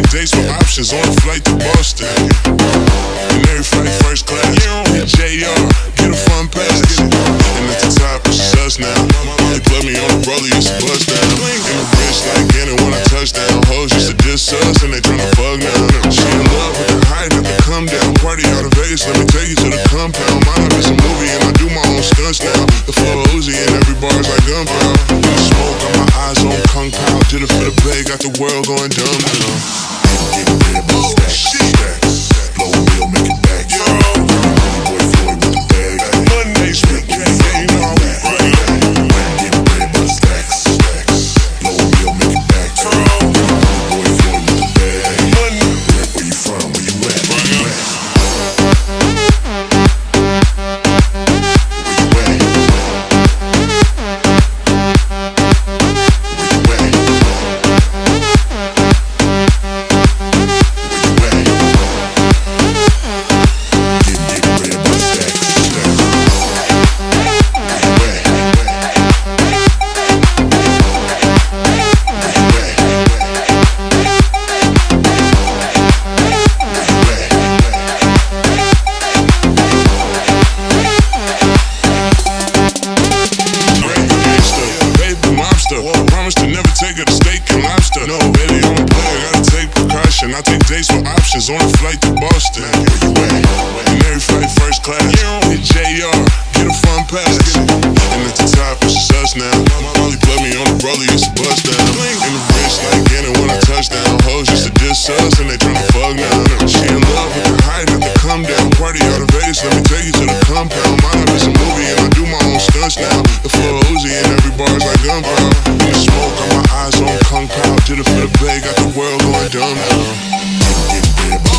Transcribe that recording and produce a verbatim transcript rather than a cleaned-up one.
dates with options on a flight to Boston. And every flight first class. Hit J R, get a fun pass. And at the top, it's just us now. They put me on the roller, used to bust down. And the wrist like in it when I touch down. Hoes used to diss us and they tryna fuck now. She in love with the high, not the come down. Party out of Vegas, let me take you to the compound. My life is a movie and I do my own stunts now. The floor Uzi and every bar's like gunpowder. In the smoke, got my eyes on Kung Pao. Did it for the bay, got the world going dumb now. Getting rid of stacks, stacks. Blow a wheel, make it back. Yo, boy Floyd with the bag. Monday, split gang, yeah, you know how we run. Getting rid of stacks, stacks. Blow a wheel, make it back. Boy Floyd with the bag. Where you from? Where you at? Where you at? Promise to never take her to steak and lobster. No, baby, I'm a player, gotta take precaution. I take dates with options on a flight to Boston. And every flight first class. Hit J R, get a fun pass. And at the top, it's just us now. Molly put me on the roller, used to bust down. And the wrist like in it when I touch down. Hoes used to diss us and they tryna fuck now. She in love with the high, not the come down. Party out of Vegas, let me take you to the compound. My life is a movie and I do my own stunts now. The floor Uzi and every bar's like gunpowder. In the smoke, got my eyes on Kung Pao. Did it for the bay, got the world going dumb now.